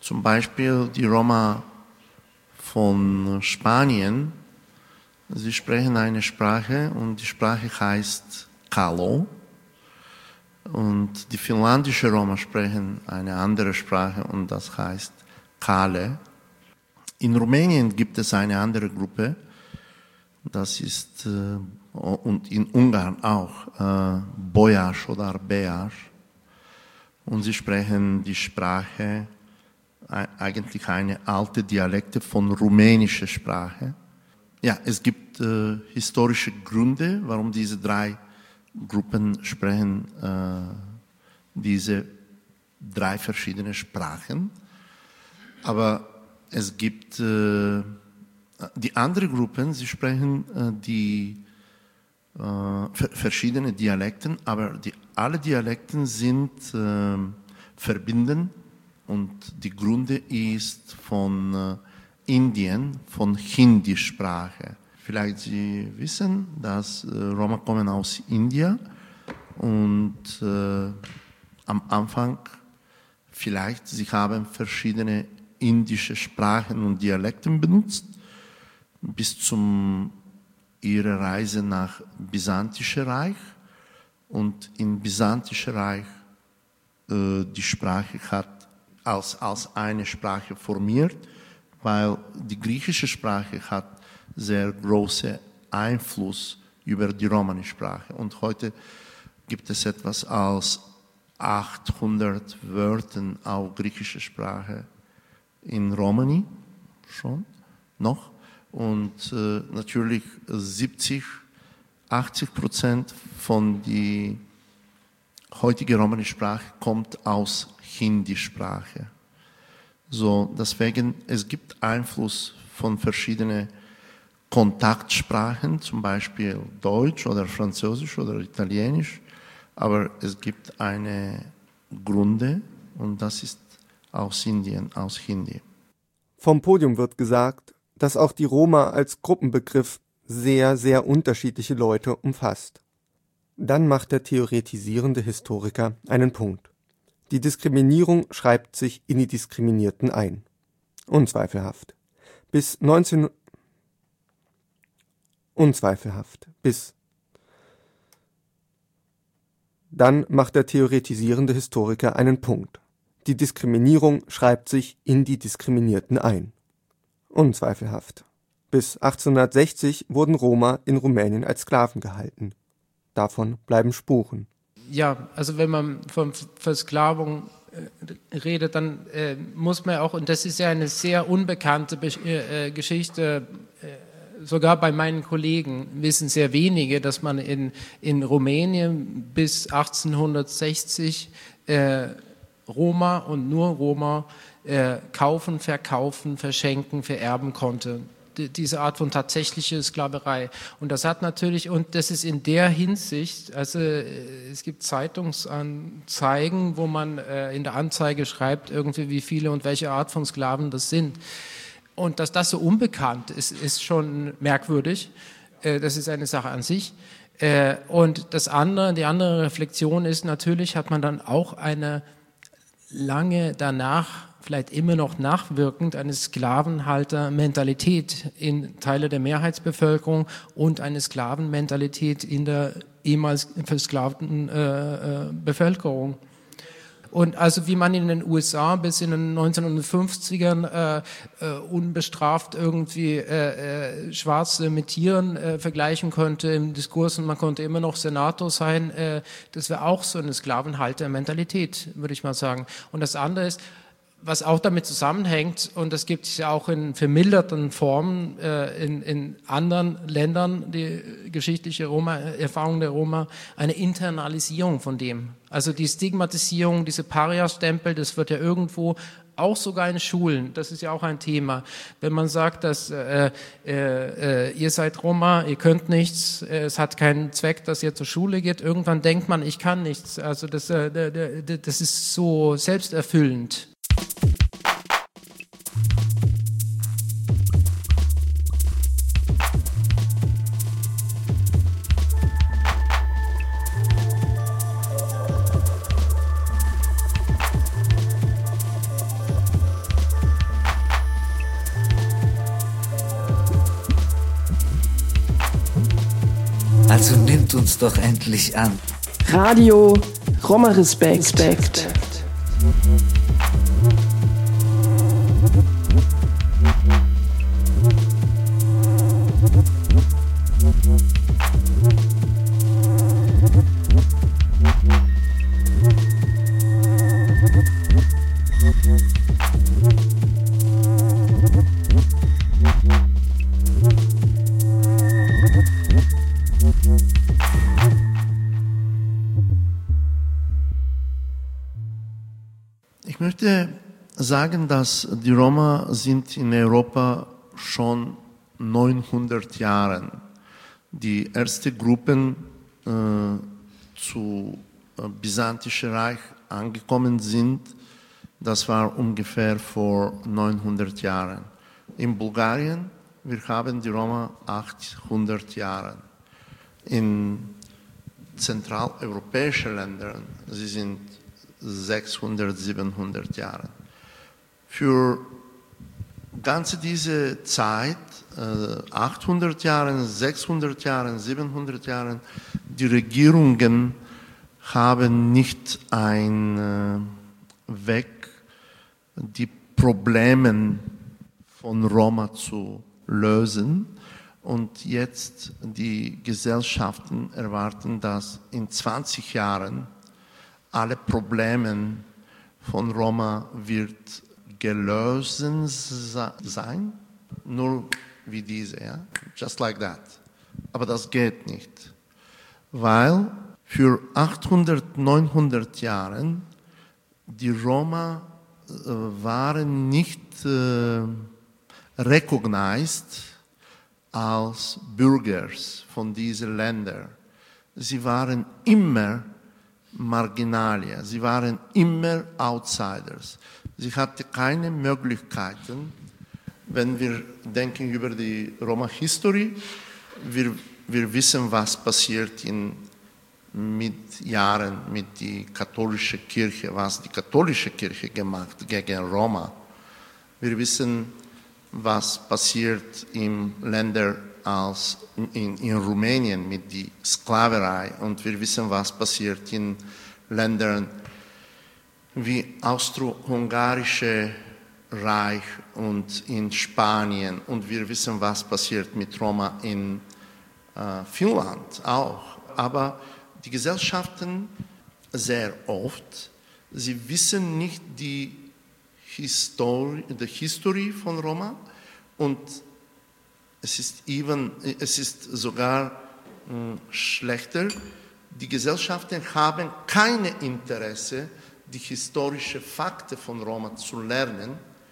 Zum Beispiel die Roma von Spanien, sie sprechen eine Sprache und die Sprache heißt Kalo. Und die finnlandische Roma sprechen eine andere Sprache und das heißt Kale. In Rumänien gibt es eine andere Gruppe, das ist, und in Ungarn auch, Bolyás oder Beás. Und sie sprechen die Sprache, eigentlich eine alte Dialekte von rumänischer Sprache. Ja, es gibt historische Gründe, warum diese drei Gruppen sprechen diese drei verschiedene Sprachen. Aber es gibt die anderen Gruppen, sie sprechen die verschiedene Dialekten, aber alle Dialekten sind verbinden und die Gründe ist von Indien, von Hindi-Sprache. Vielleicht Sie wissen, dass Roma kommen aus Indien und am Anfang vielleicht sie haben verschiedene indische Sprachen und Dialekten benutzt bis zum ihre Reise nach Byzantinischen Reich und im Byzantinischen Reich die Sprache hat als eine Sprache formiert, weil die griechische Sprache hat sehr großen Einfluss über die Romani-Sprache. Und heute gibt es etwas als 800 Wörter auf griechischer Sprache in Romani schon noch. Und natürlich 70-80% von der heutigen Romani-Sprache kommt aus Hindi-Sprache. So, deswegen, es gibt Einfluss von verschiedenen Kontaktsprachen, zum Beispiel Deutsch oder Französisch oder Italienisch, aber es gibt eine Gründe und das ist aus Indien, aus Hindi. Vom Podium wird gesagt, dass auch die Roma als Gruppenbegriff sehr, sehr unterschiedliche Leute umfasst. Dann macht der theoretisierende Historiker einen Punkt. Die Diskriminierung schreibt sich in die Diskriminierten ein. Unzweifelhaft. Dann macht der theoretisierende Historiker einen Punkt. Die Diskriminierung schreibt sich in die Diskriminierten ein. Unzweifelhaft. Bis 1860 wurden Roma in Rumänien als Sklaven gehalten. Davon bleiben Spuren. Ja, also wenn man von Versklavung redet, dann muss man auch, und das ist ja eine sehr unbekannte Geschichte, sogar bei meinen Kollegen wissen sehr wenige, dass man in Rumänien bis 1860 Roma und nur Roma kaufen, verkaufen, verschenken, vererben konnte. Diese Art von tatsächlicher Sklaverei. Und das hat natürlich, und das ist in der Hinsicht, also es gibt Zeitungsanzeigen, wo man in der Anzeige schreibt, irgendwie wie viele und welche Art von Sklaven das sind. Und dass das so unbekannt ist, ist schon merkwürdig. Das ist eine Sache an sich. Und die andere Reflexion ist, natürlich hat man dann auch eine lange danach, vielleicht immer noch nachwirkend, eine Sklavenhalter-Mentalität in Teile der Mehrheitsbevölkerung und eine Sklavenmentalität in der ehemals versklavten Bevölkerung. Und also wie man in den USA bis in den 1950ern unbestraft irgendwie Schwarze mit Tieren vergleichen könnte im Diskurs und man konnte immer noch Senator sein, das wäre auch so eine Sklavenhalter-Mentalität, würde ich mal sagen. Und das andere ist, was auch damit zusammenhängt, und das gibt es ja auch in vermilderten Formen in anderen Ländern, die geschichtliche Erfahrung der Roma, eine Internalisierung von dem. Also die Stigmatisierung, diese Paria-Stempel, das wird ja irgendwo auch sogar in Schulen, das ist ja auch ein Thema. Wenn man sagt, dass ihr seid Roma, ihr könnt nichts, es hat keinen Zweck, dass ihr zur Schule geht, irgendwann denkt man, ich kann nichts. Also das ist so selbsterfüllend. Also nimmt uns doch endlich an. Radio Roma Respekt. Ich möchte sagen, dass die Roma sind in Europa schon 900 Jahre die erste Gruppen zu Byzantischen Reich angekommen sind. Das war ungefähr vor 900 Jahren. In Bulgarien, wir haben die Roma 800 Jahre. In zentraleuropäischen Ländern, sie sind 600, 700 Jahre. Für ganze diese Zeit, 800 Jahre, 600 Jahre, 700 Jahre, die Regierungen haben nicht einen Weg, die Probleme von Roma zu lösen. Und jetzt die Gesellschaften erwarten, dass in 20 Jahren alle Probleme von Roma wird gelöst sein, nur wie diese, ja? Just like that. Aber das geht nicht, weil für 800, 900 Jahre die Roma waren nicht recognized als Bürger von diesen Ländern. Sie waren immer Marginalia, sie waren immer Outsiders. Sie hatten keine Möglichkeiten, wenn wir denken über die Roma-History, wir wissen, was passiert mit Jahren mit der katholischen Kirche, was die katholische Kirche gemacht gegen Roma. Wir wissen, was passiert in Ländern als in Rumänien mit der Sklaverei, und wir wissen, was passiert in Ländern wie Austro-Ungarische Reich und in Spanien, und wir wissen, was passiert mit Roma in Finnland auch. Aber die Gesellschaften sehr oft, sie wissen nicht die History von Roma, und es ist sogar schlechter. Die Gesellschaften haben kein Interesse, die historischen Fakten von Roma zu lernen,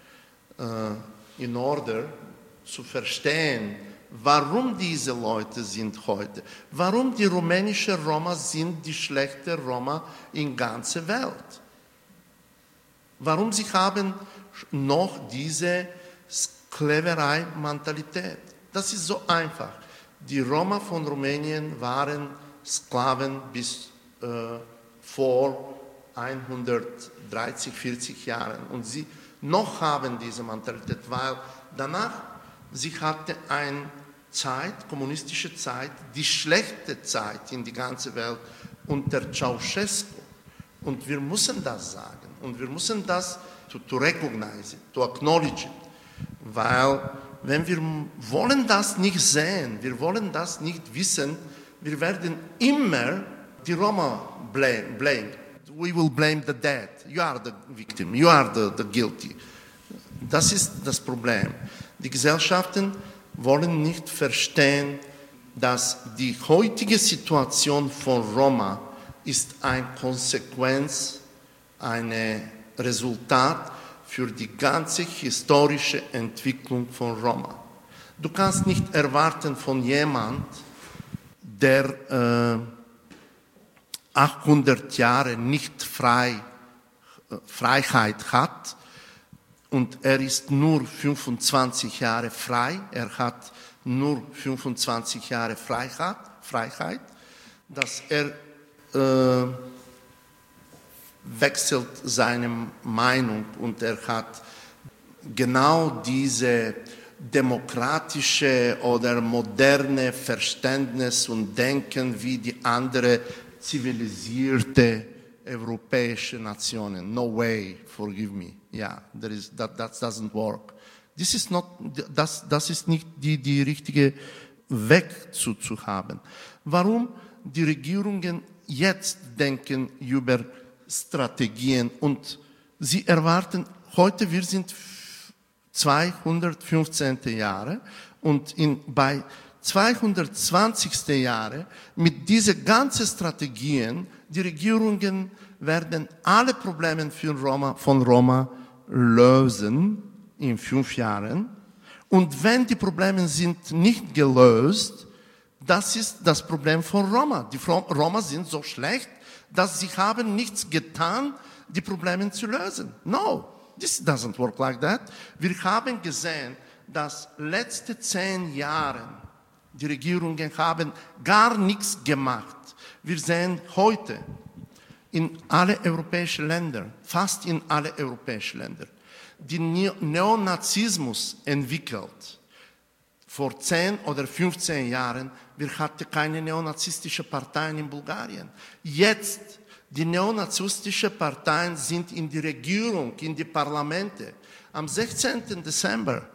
in order zu verstehen, warum diese Leute sind heute, warum die rumänischen Roma sind die schlechten Roma in der ganzen Welt. Warum sie haben noch diese Sklaverei-Mentalität. Das ist so einfach. Die Roma von Rumänien waren Sklaven bis vor 130, 40 Jahren. Und sie noch haben diese Mentalität, weil danach, sie hatten eine Zeit, kommunistische Zeit, die schlechte Zeit in die ganze Welt unter Ceausescu. Und wir müssen das sagen. Und wir müssen das to recognize it, to acknowledge it. Weil, wenn wir wollen das nicht sehen, wir wollen das nicht wissen, wir werden immer die Roma blame. We will blame the dead. You are the victim. You are the guilty. Das ist das Problem. Die Gesellschaften wollen nicht verstehen, dass die heutige Situation von Roma ist eine Konsequenz, ein Resultat für die ganze historische Entwicklung von Roma. Du kannst nicht erwarten von jemandem, der 800 Jahre nicht Freiheit hat, und er ist nur 25 Jahre frei, er hat nur 25 Jahre Freiheit, dass er wechselt seine Meinung, und er hat genau diese demokratische oder moderne Verständnis und Denken wie die andere zivilisierte europäische Nationen. No way, forgive me. Yeah, that doesn't work. Das ist nicht die richtige Weg zu haben. Warum die Regierungen jetzt denken über Strategien und sie erwarten, heute wir sind 215. Jahre und bei 220. Jahre mit diesen ganzen Strategien, die Regierungen werden alle Probleme von Roma lösen in 5 Jahren. Und wenn die Probleme sind nicht gelöst, das ist das Problem von Roma. Die Roma sind so schlecht, dass sie haben nichts getan, die Probleme zu lösen. No, this doesn't work like that. Wir haben gesehen, dass letzte 10 Jahre die Regierungen haben gar nichts gemacht. Wir sehen heute in alle europäischen Länder, fast in alle europäischen Länder, die Neonazismus entwickelt. Vor 10 oder 15 Jahren, wir hatten keine neonazistische Parteien in Bulgarien. Jetzt, die neonazistische Parteien sind in die Regierung, in die Parlamente. Am 16. Dezember,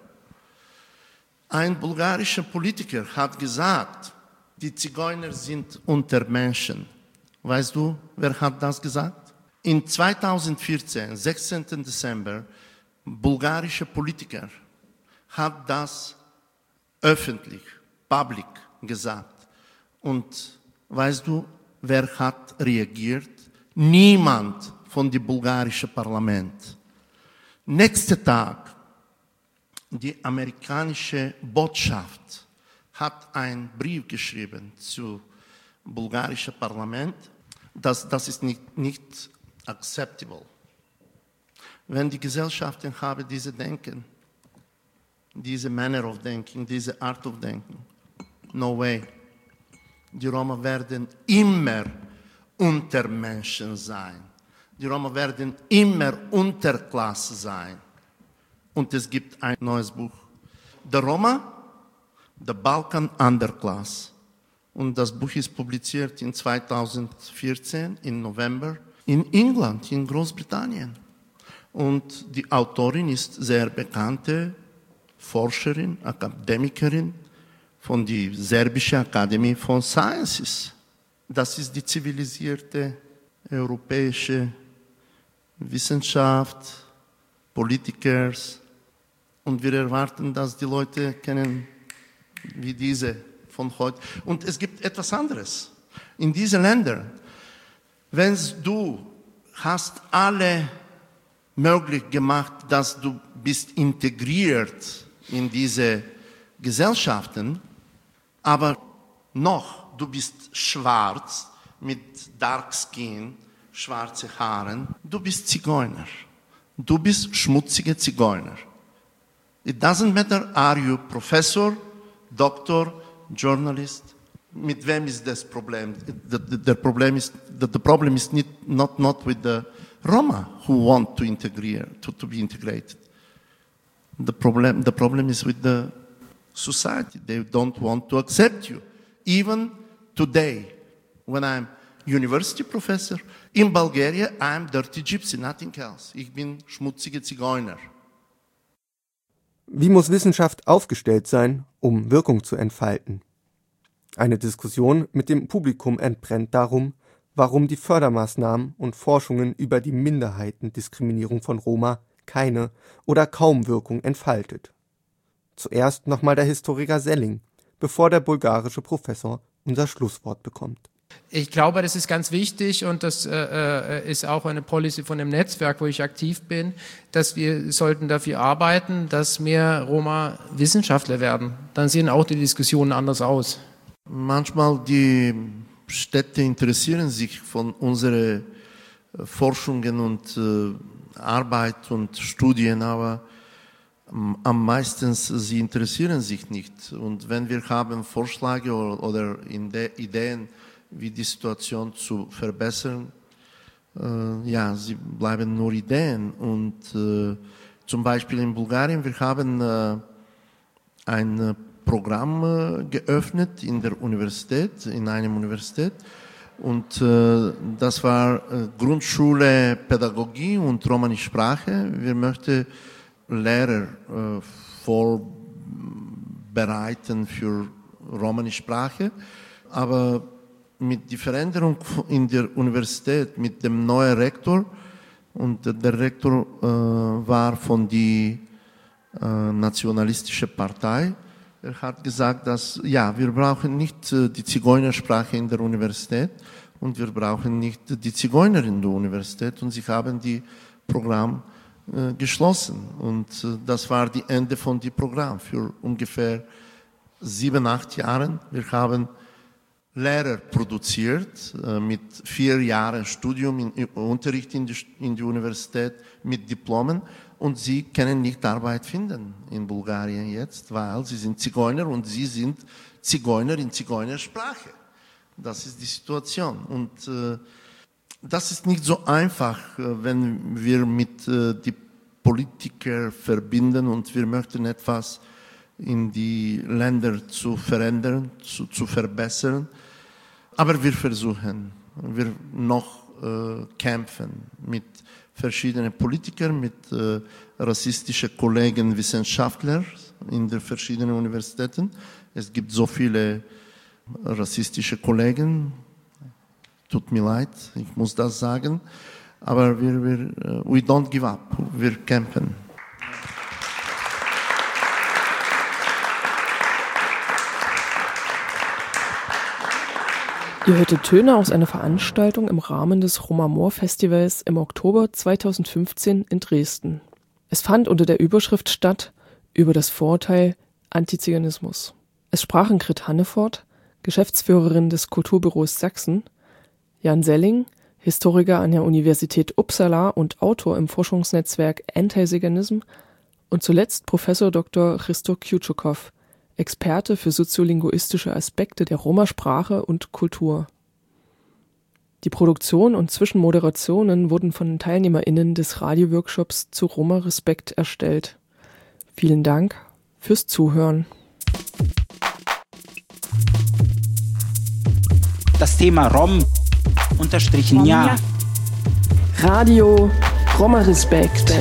ein bulgarischer Politiker hat gesagt, die Zigeuner sind Untermenschen. Weißt du, wer hat das gesagt? In 2014, 16. Dezember, bulgarische Politiker hat das öffentlich, public gesagt. Und weißt du, wer hat reagiert? Niemand von dem bulgarischen Parlament. Nächsten Tag, die amerikanische Botschaft hat einen Brief geschrieben zum bulgarischen Parlament. Das ist nicht acceptable. Wenn die Gesellschaften haben diese Denken, diese Manner of Thinking, diese Art of Denken, no way. Die Roma werden immer Untermenschen sein. Die Roma werden immer Unterklasse sein. Und es gibt ein neues Buch. The Roma, the Balkan Underclass. Und das Buch ist publiziert in 2014, im November, in England, in Großbritannien. Und die Autorin ist sehr bekannte Forscherin, Akademikerin von der Serbischen Akademie von Sciences. Das ist die zivilisierte europäische Wissenschaft, Politiker. Und wir erwarten, dass die Leute kennen wie diese von heute. Und es gibt etwas anderes. In diesen Ländern, wenn du hast alle möglich gemacht, dass du bist integriert in diese Gesellschaften, aber noch, du bist schwarz mit Dark Skin, schwarze Haaren, du bist Zigeuner. Du bist schmutzige Zigeuner. It doesn't matter, are you professor, doctor, journalist? Mit wem ist das Problem? The problem is not with the Roma who want to integrate, to be integrated. The problem is with the society. They don't want to accept you. Even today, when I'm university professor, in Bulgaria, I'm dirty gypsy, nothing else. Ich bin schmutzige Zigeuner. Wie muss Wissenschaft aufgestellt sein, um Wirkung zu entfalten? Eine Diskussion mit dem Publikum entbrennt darum, warum die Fördermaßnahmen und Forschungen über die Minderheitendiskriminierung von Roma keine oder kaum Wirkung entfaltet. Zuerst nochmal der Historiker Selling, bevor der bulgarische Professor unser Schlusswort bekommt. Ich glaube, das ist ganz wichtig und das ist auch eine Policy von dem Netzwerk, wo ich aktiv bin, dass wir sollten dafür arbeiten, dass mehr Roma Wissenschaftler werden. Dann sehen auch die Diskussionen anders aus. Manchmal die Städte interessieren sich von unseren Forschungen und Arbeit und Studien, aber am meisten sie interessieren sich nicht. Und wenn wir haben Vorschläge oder Ideen, wie die Situation zu verbessern, sie bleiben nur Ideen. Und zum Beispiel in Bulgarien, wir haben ein Programm geöffnet in der Universität, in einem Universität. Und das war Grundschule Pädagogie und Romanische Sprache. Wir möchten Lehrer vorbereiten für Romanische Sprache, aber mit der Veränderung in der Universität, mit dem neuen Rektor, und der Rektor war von der nationalistischen Partei. Er hat gesagt, dass ja, wir brauchen nicht die Zigeunersprache in der Universität und wir brauchen nicht die Zigeuner in der Universität, und sie haben die Programm geschlossen, und das war das Ende von dem Programm für ungefähr 7-8 Jahren. Wir haben Lehrer produziert mit 4 Jahren Studium, Unterricht in der Universität mit Diplomen, und sie können nicht Arbeit finden in Bulgarien jetzt, weil sie sind Zigeuner und sie sind Zigeuner in Zigeunersprache. Das ist die Situation, und das ist nicht so einfach, wenn wir mit die Politiker verbinden und wir möchten etwas in die Länder zu verändern, zu verbessern. Aber wir versuchen, wir noch kämpfen mit verschiedenen Politikern, mit rassistischen Kollegen, Wissenschaftlern in den verschiedenen Universitäten. Es gibt so viele rassistische Kollegen. Tut mir leid, ich muss das sagen. Aber we don't give up, wir kämpfen. Ihr hörtet Töne aus einer Veranstaltung im Rahmen des Roma-Moor-Festivals im Oktober 2015 in Dresden. Es fand unter der Überschrift statt über das Vorurteil Antiziganismus. Es sprachen Grit Hannefort, Geschäftsführerin des Kulturbüros Sachsen, Jan Selling, Historiker an der Universität Uppsala und Autor im Forschungsnetzwerk Anti-Ziganism, und zuletzt Professor Dr. Hristo Kjučukov, Experte für soziolinguistische Aspekte der Roma-Sprache und Kultur. Die Produktion und Zwischenmoderationen wurden von TeilnehmerInnen des Radioworkshops zu Roma-Respekt erstellt. Vielen Dank fürs Zuhören. Das Thema Rom_ja. Radio Roma-Respekt.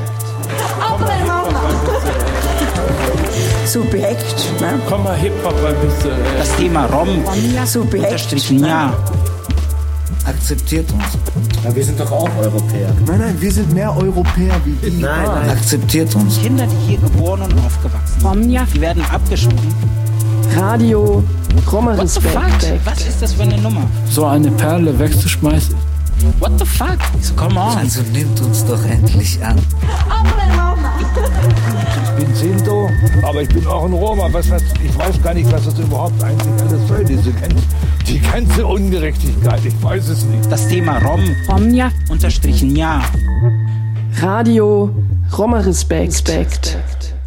Subjekt, ne? Komm mal Hip-Hop ein bisschen. Das Thema Rom_ja. Akzeptiert uns. Ja, wir sind doch auch Europäer. Nein, wir sind mehr Europäer wie die. Nein. Akzeptiert uns. Kinder, die hier geboren und aufgewachsen sind, die werden abgeschoben. Radio Roma-Respekt. Was ist das für eine Nummer? So eine Perle wegzuschmeißen. What the fuck? So, come on. Also nimmt uns doch endlich an. Ich bin Sinto, aber ich bin auch ein Roma. Ich weiß gar nicht, was das überhaupt eigentlich alles soll, die ganze Ungerechtigkeit. Ich weiß es nicht. Das Thema Rom_ja. Radio Roma-Respekt.